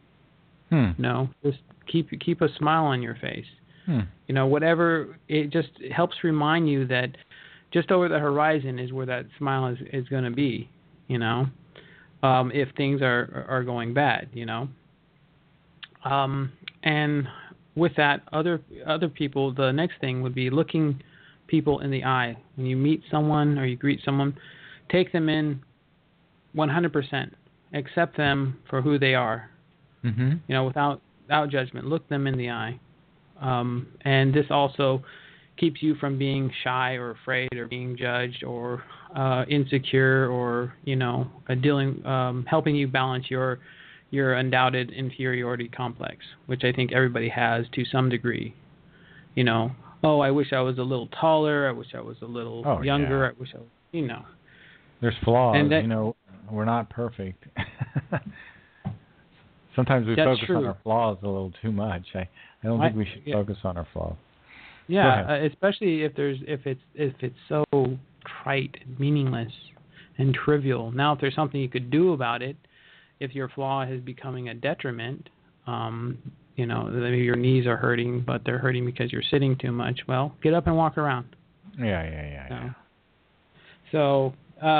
Just keep a smile on your face. Whatever, it just helps remind you that just over the horizon is where that smile is going to be. If things are going bad. And with that, other people, the next thing would be looking people in the eye. When you meet someone or you greet someone, take them in 100%. Accept them for who they are. Without judgment. Look them in the eye. And this also keeps you from being shy or afraid or being judged or insecure or helping you balance your undoubted inferiority complex, which I think everybody has to some degree. I wish I was a little taller. I wish I was a little younger. Yeah. I wish I was, There's flaws. And we're not perfect. Sometimes we focus on our flaws a little too much. I don't think we should focus on our flaws. Yeah, especially if it's so trite, meaningless, and trivial. Now, if there's something you could do about it, if your flaw is becoming a detriment, maybe your knees are hurting, but they're hurting because you're sitting too much. Well, get up and walk around. Yeah. So,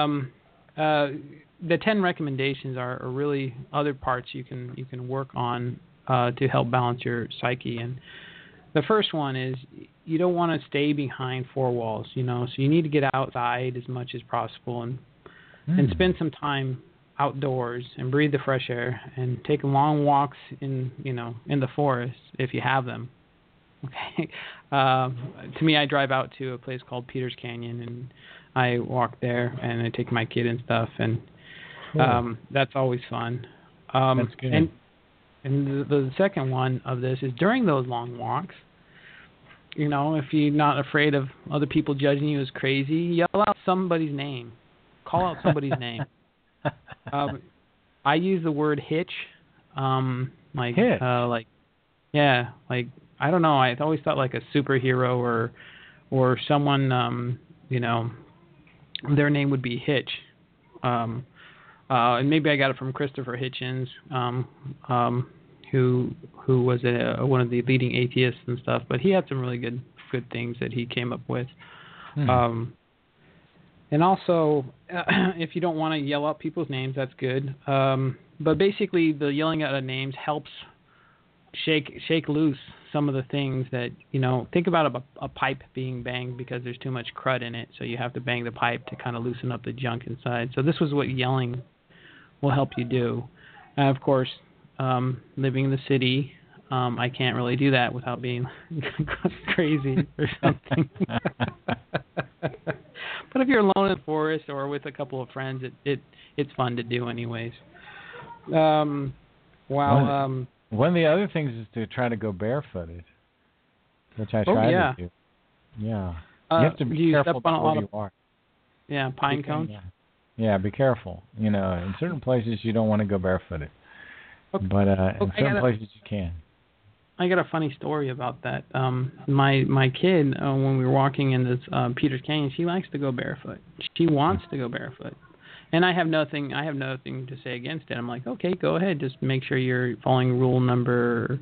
the 10 recommendations are really other parts you can work on to help balance your psyche. And the first one is you don't want to stay behind four walls, so you need to get outside as much as possible and spend some time outdoors and breathe the fresh air and take long walks in the forest if you have them. Okay. To me, I drive out to a place called Peters Canyon and I walk there and I take my kid and stuff, and that's always fun. That's good. And the second one of this is during those long walks, if you're not afraid of other people judging you as crazy, yell out somebody's name. Call out somebody's name. I use the word hitch. Hitch? I don't know. I always thought like a superhero or someone, their name would be Hitch. And maybe I got it from Christopher Hitchens, who was one of the leading atheists and stuff. But he had some really good things that he came up with. And also, if you don't want to yell out people's names, that's good. But basically, the yelling out of names helps shake loose some of the things that, think about a pipe being banged because there's too much crud in it. So you have to bang the pipe to kind of loosen up the junk inside. So this was what yelling will help you do. And of course, living in the city, I can't really do that without being crazy or something. But if you're alone in the forest or with a couple of friends, it's fun to do anyways. One of the other things is to try to go barefooted, which I try to do. Yeah. You have to be careful where you are. Yeah, pine cones? Yeah, be careful. In certain places you don't want to go barefooted. Okay. But in certain places you can. I got a funny story about that. My kid, when we were walking in this Peters Canyon, she likes to go barefoot. She wants to go barefoot. And I have nothing to say against it. I'm like, okay, go ahead. Just make sure you're following rule number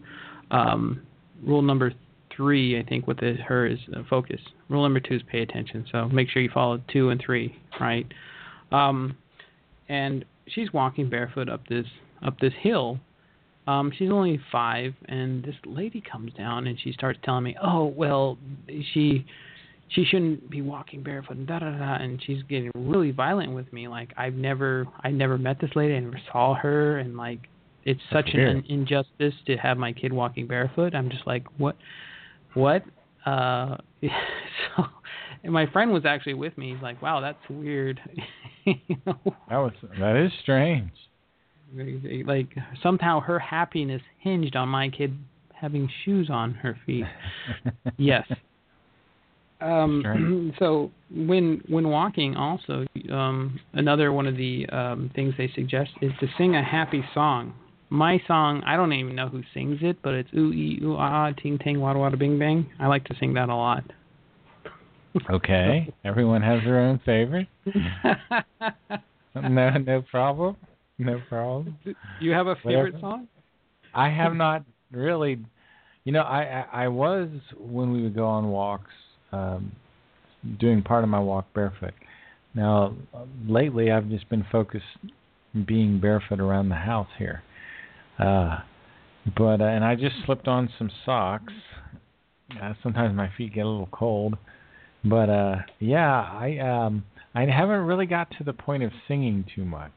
3. I think with her is focus. Rule number 2 is pay attention. So make sure you follow 2 and 3, right? And she's walking barefoot up this hill. She's only 5, and this lady comes down and she starts telling me, oh well, she shouldn't be walking barefoot and and she's getting really violent with me. Like I never met this lady, I never saw her, and like it's such an injustice to have my kid walking barefoot. I'm just like, what? So, and my friend was actually with me. He's like, wow, that's weird. That is strange. Like somehow her happiness hinged on my kid having shoes on her feet. Yes. So when walking, also another one of the things they suggest is to sing a happy song. My song, I don't even know who sings it, but it's ooh ee ooh ah ting ting wada wada bing bang. I like to sing that a lot. Okay, everyone has their own favorite. No problem. No problem. Do you have a favorite song? I have not really. You know, I was, when we would go on walks, doing part of my walk barefoot. Now, lately I've just been focused on being barefoot around the house here. But and I just slipped on some socks. Sometimes my feet get a little cold. But yeah, I haven't really got to the point of singing too much.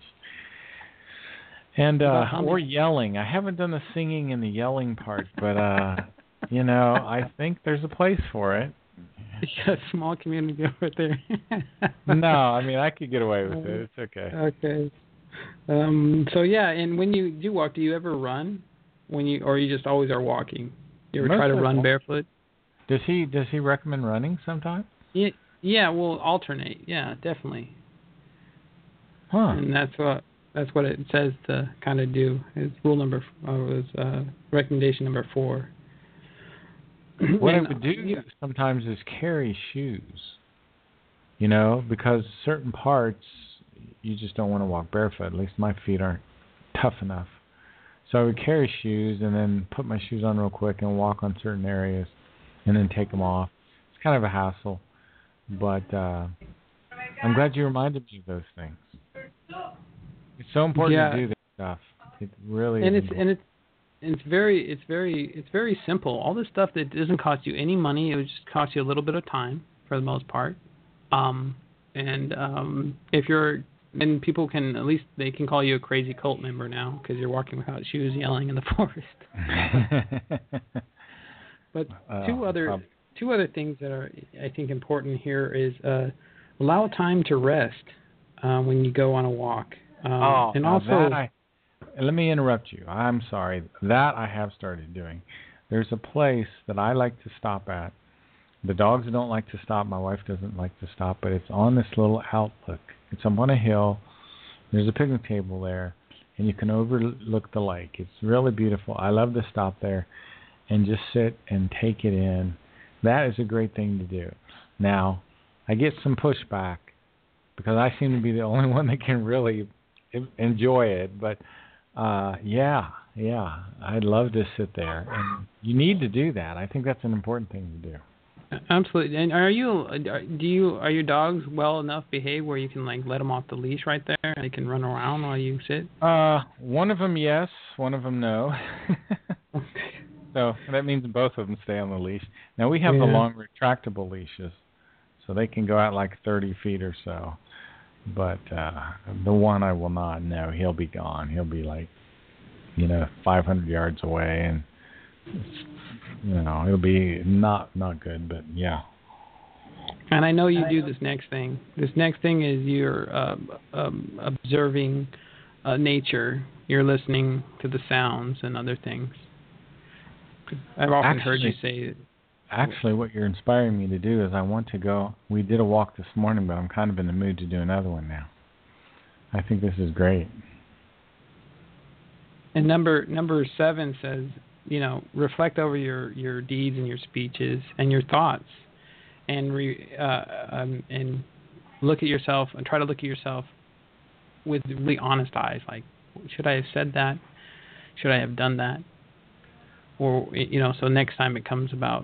And or yelling. I haven't done the singing and the yelling part, but you know, I think there's a place for it. You got a small community over there. No, I mean, I could get away with it. It's okay. Okay. So yeah, and when you do walk, do you ever run? Or you just always are walking? You ever try to run barefoot? Does he recommend running sometimes? Yeah, we'll alternate. Yeah, definitely. Huh. And that's what it says to kind of do. It's recommendation number 4. What I would do sometimes is carry shoes. You know, because certain parts you just don't want to walk barefoot. At least my feet aren't tough enough. So I would carry shoes and then put my shoes on real quick and walk on certain areas and then take them off. It's kind of a hassle. But I'm glad you reminded me of those things. It's so important to do this stuff. It really is. It's very simple. All this stuff that doesn't cost you any money, it would just cost you a little bit of time for the most part. If you're, then people can, at least they can call you a crazy cult member now because you're walking without shoes, yelling in the forest. But two other things that are, I think, important here is allow time to rest when you go on a walk. And also, let me interrupt you. I'm sorry. That I have started doing. There's a place that I like to stop at. The dogs don't like to stop. My wife doesn't like to stop, but it's on this little outlook. It's up on a hill. There's a picnic table there, and you can overlook the lake. It's really beautiful. I love to stop there and just sit and take it in. That is a great thing to do. Now, I get some pushback because I seem to be the only one that can really enjoy it, but yeah, I'd love to sit there, and you need to do that. I think that's an important thing to do. Absolutely. And are your dogs well enough behaved where you can like let them off the leash right there and they can run around while you sit? One of them yes, one of them no. Okay. So that means both of them stay on the leash. Now we have the long retractable leashes, so they can go out like 30 feet or so. But the one I will not. No, he'll be gone. He'll be like, 500 yards away, and it'll be not good. But yeah. And I know you do this next thing. This next thing is you're observing nature. You're listening to the sounds and other things. I've often heard you say. Actually, what you're inspiring me to do is I want to go. We did a walk this morning, but I'm kind of in the mood to do another one now. I think this is great. And number 7 says, reflect over your deeds and your speeches and your thoughts, and look at yourself and try to look at yourself with really honest eyes. Like, should I have said that? Should I have done that? Or so next time it comes about.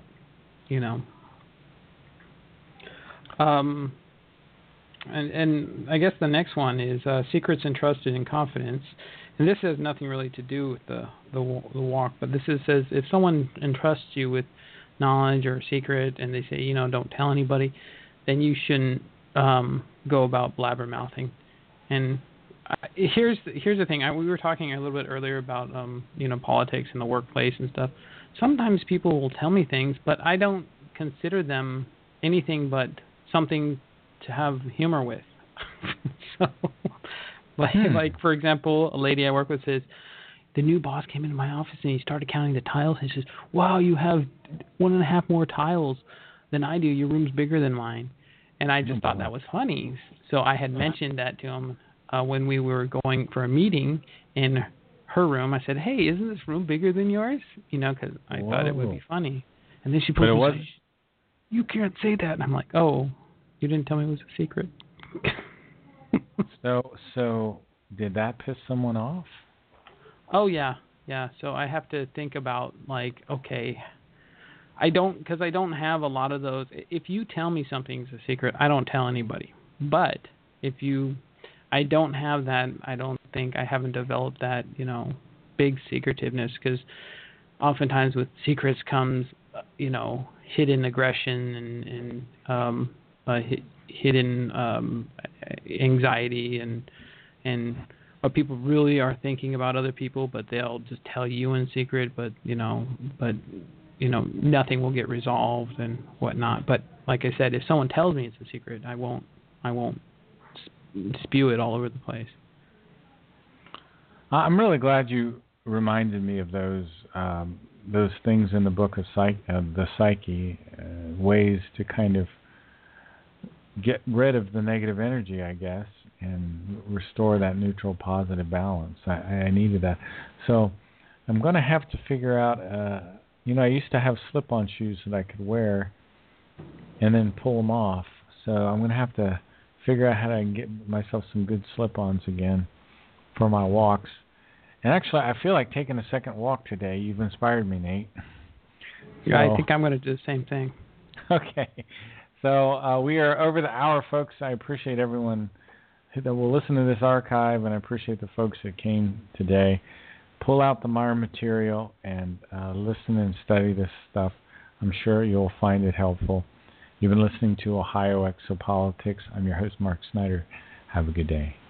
And I guess the next one is secrets entrusted in confidence, and this has nothing really to do with the walk, but this says if someone entrusts you with knowledge or a secret, and they say don't tell anybody, then you shouldn't go about blabbermouthing. And here's the thing. We were talking a little bit earlier about politics in the workplace and stuff. Sometimes people will tell me things, but I don't consider them anything but something to have humor with. So Like for example, a lady I work with says, the new boss came into my office and he started counting the tiles. And he says, wow, you have 1.5 more tiles than I do. Your room's bigger than mine. And I just thought that was funny. So I had mentioned that to him when we were going for a meeting in her room. I said, hey, isn't this room bigger than yours? Because I thought it would be funny. And then she put me saying, you can't say that. And I'm like, oh, you didn't tell me it was a secret. So did that piss someone off? Oh, yeah. So I have to think about, like, okay, because I don't have a lot of those. If you tell me something's a secret, I don't tell anybody. But I don't have that. I don't think I haven't developed that, big secretiveness, because oftentimes with secrets comes, hidden aggression and hidden anxiety and what people really are thinking about other people, but they'll just tell you in secret. But nothing will get resolved and whatnot. But like I said, if someone tells me it's a secret, I won't spew it all over the place. I'm really glad you reminded me of those things in the book of the Psyche, ways to kind of get rid of the negative energy, I guess, and restore that neutral positive balance. I needed that. So I'm going to have to figure out, I used to have slip-on shoes that I could wear and then pull them off. So I'm going to have to figure out how to get myself some good slip-ons again for my walks. And actually, I feel like taking a second walk today. You've inspired me, Nate. Yeah, I think I'm going to do the same thing. Okay. So we are over the hour, folks. I appreciate everyone that will listen to this archive, and I appreciate the folks that came today. Pull out the Meyer material and listen and study this stuff. I'm sure you'll find it helpful. You've been listening to Ohio Exopolitics. I'm your host, Mark Snyder. Have a good day.